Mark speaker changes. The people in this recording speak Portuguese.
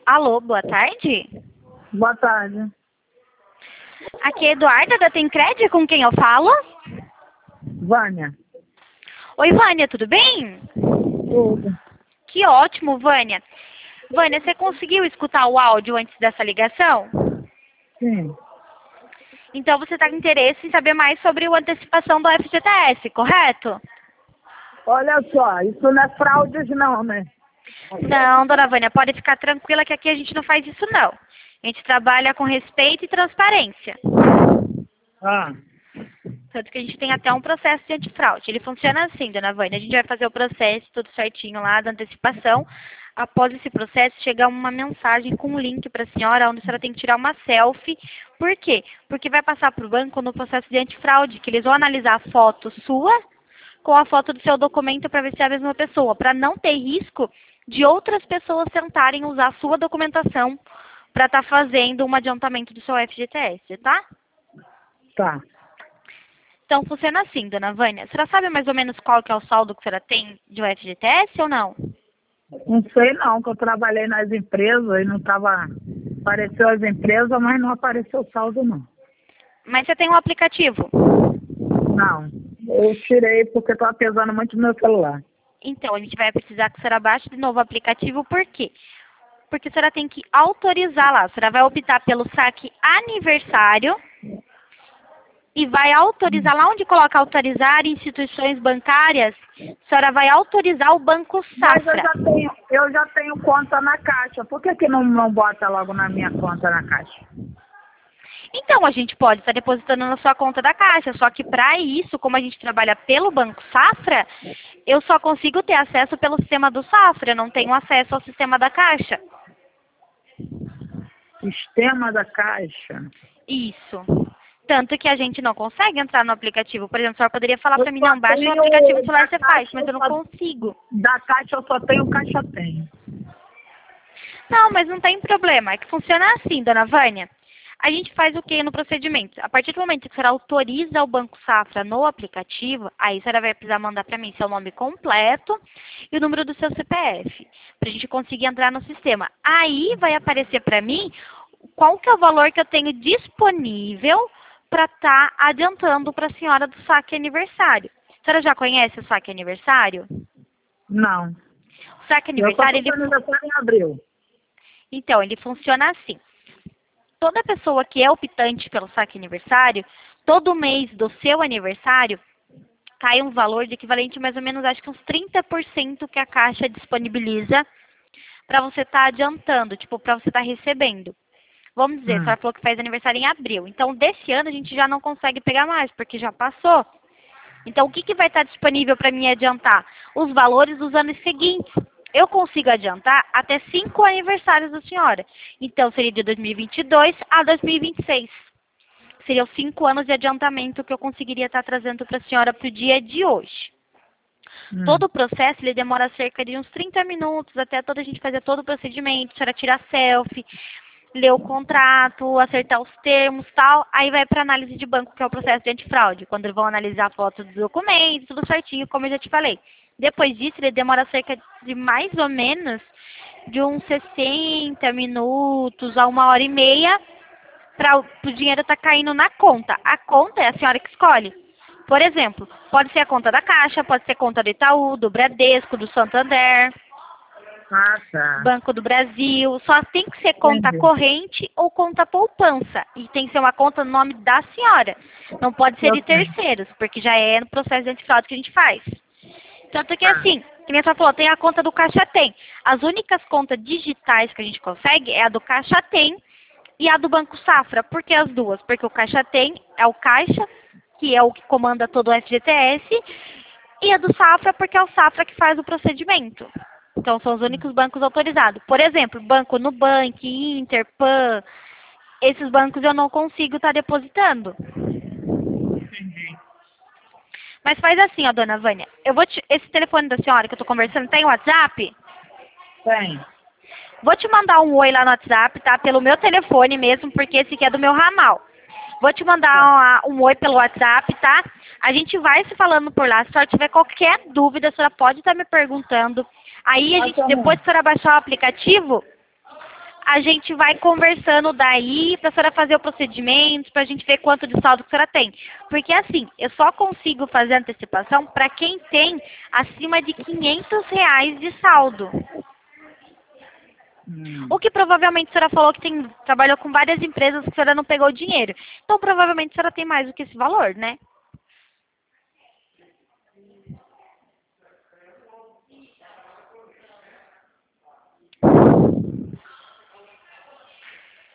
Speaker 1: Alô, boa tarde.
Speaker 2: Boa tarde.
Speaker 1: Aqui é Eduarda da Tencred, com quem eu falo?
Speaker 2: Vânia.
Speaker 1: Oi, Vânia, tudo bem?
Speaker 2: Tudo.
Speaker 1: Que ótimo, Vânia. Vânia, você conseguiu escutar o áudio antes dessa ligação?
Speaker 2: Sim.
Speaker 1: Então você está com interesse em saber mais sobre a antecipação do FGTS, correto?
Speaker 2: Olha só, isso não é fraudes não, né?
Speaker 1: Não, dona Vânia, pode ficar tranquila que aqui a gente não faz isso não. A gente trabalha com respeito e transparência.
Speaker 2: Ah,
Speaker 1: Tanto que a gente tem até um processo de antifraude. Ele funciona assim, dona Vânia. A gente vai fazer o processo, tudo certinho lá, da antecipação. Após esse processo, chega uma mensagem com um link para a senhora, onde a senhora tem que tirar uma selfie. Por quê? Porque vai passar para o banco no processo de antifraude, que eles vão analisar a foto sua com a foto do seu documento para ver se é a mesma pessoa, para não ter risco de outras pessoas tentarem usar a sua documentação para estar fazendo um adiantamento do seu FGTS, tá?
Speaker 2: tá.
Speaker 1: Então, funciona assim, dona Vânia. A senhora sabe mais ou menos qual que é o saldo que a senhora tem de um FGTS ou não?
Speaker 2: Não sei não, que eu trabalhei nas empresas e não estava... Apareceu as empresas, mas não apareceu o saldo não.
Speaker 1: Mas você tem um aplicativo.
Speaker 2: Não. Eu tirei porque estava pesando muito no meu celular.
Speaker 1: Então, a gente vai precisar que a senhora baixe de novo o aplicativo. Por quê? Porque a senhora tem que autorizar lá. A senhora vai optar pelo saque aniversário e vai autorizar lá onde coloca autorizar instituições bancárias. A senhora vai autorizar o Banco
Speaker 2: Mas
Speaker 1: Safra.
Speaker 2: eu já tenho conta na Caixa. Por que não bota logo na minha conta na Caixa?
Speaker 1: Então, a gente pode estar depositando na sua conta da Caixa, só que para isso, como a gente trabalha pelo Banco Safra, eu só consigo ter acesso pelo sistema do Safra, eu não tenho acesso ao sistema da Caixa.
Speaker 2: Sistema da Caixa.
Speaker 1: Isso. Tanto que a gente não consegue entrar no aplicativo. Por exemplo, a senhora poderia falar para mim,
Speaker 2: Eu só
Speaker 1: não, baixa o
Speaker 2: tenho
Speaker 1: aplicativo no celular
Speaker 2: da
Speaker 1: você faz,
Speaker 2: Caixa,
Speaker 1: mas eu não consigo.
Speaker 2: Da Caixa eu só tenho Caixa Tem.
Speaker 1: Não, mas não tem problema. É que funciona assim, dona Vânia. A gente faz o que no procedimento? A partir do momento que a senhora autoriza o Banco Safra no aplicativo, aí a senhora vai precisar mandar para mim seu nome completo e o número do seu CPF, para a gente conseguir entrar no sistema. Aí vai aparecer para mim qual que é o valor que eu tenho disponível para estar adiantando para a senhora do saque aniversário. A senhora já conhece o saque aniversário?
Speaker 2: Não.
Speaker 1: O saque
Speaker 2: Eu só
Speaker 1: aniversário,
Speaker 2: fiz aniversário em abril.
Speaker 1: Então, ele funciona assim. Toda pessoa que é optante pelo saque aniversário, todo mês do seu aniversário, cai um valor de equivalente mais ou menos, acho que uns 30% que a Caixa disponibiliza para você estar adiantando, tipo, para você estar recebendo. Vamos dizer, a senhora falou que faz aniversário em abril. Então, desse ano a gente já não consegue pegar mais, porque já passou. Então, o que vai estar disponível para mim adiantar? Os valores dos anos seguintes. Eu consigo adiantar até 5 aniversários da senhora. Então, seria de 2022 a 2026. Seriam 5 anos de adiantamento que eu conseguiria estar trazendo para a senhora para o dia de hoje. Todo o processo ele demora cerca de uns 30 minutos, até toda a gente fazer todo o procedimento, a senhora tirar selfie, ler o contrato, acertar os termos tal, aí vai para análise de banco, que é o processo de antifraude, quando eles vão analisar a foto dos documentos, tudo certinho, como eu já te falei. Depois disso, ele demora cerca de mais ou menos de uns 60 minutos a 1h30 para o dinheiro estar caindo na conta. A conta é a senhora que escolhe. Por exemplo, pode ser a conta da Caixa, pode ser conta do Itaú, do Bradesco, do Santander,
Speaker 2: Ah, tá.
Speaker 1: Banco do Brasil. Só tem que ser conta
Speaker 2: Entendi.
Speaker 1: corrente ou conta poupança. E tem que ser uma conta no nome da senhora. Não pode ser
Speaker 2: Eu
Speaker 1: de
Speaker 2: sei.
Speaker 1: terceiros, porque já é no processo de antifraude que a gente faz. Tanto que
Speaker 2: Tá.
Speaker 1: assim, que nem a senhora falou, tem a conta do Caixa Tem. As únicas contas digitais que a gente consegue é a do Caixa Tem e a do Banco Safra. Por que as duas? Porque o Caixa Tem é o Caixa, que é o que comanda todo o FGTS, e a do Safra porque é o Safra que faz o procedimento. Então, são os únicos bancos autorizados. Por exemplo, Banco Nubank, Inter, Pan, esses bancos eu não consigo estar depositando. Mas faz assim, ó, dona Vânia. Esse telefone da senhora que eu tô conversando tem WhatsApp?
Speaker 2: Tem.
Speaker 1: Vou te mandar um oi lá no WhatsApp, tá? Pelo meu telefone mesmo, porque esse aqui é do meu ramal. Vou te mandar um oi pelo WhatsApp, tá? A gente vai se falando por lá. Se a senhora tiver qualquer dúvida, a senhora pode estar me perguntando. Aí, depois que a senhora baixar o aplicativo, a gente vai conversando daí para a senhora fazer o procedimento, para a gente ver quanto de saldo que a senhora tem. Porque assim, eu só consigo fazer antecipação para quem tem acima de R$ 500 de saldo. O que provavelmente a senhora falou que trabalhou com várias empresas que a senhora não pegou dinheiro. Então provavelmente a senhora tem mais do que esse valor, né?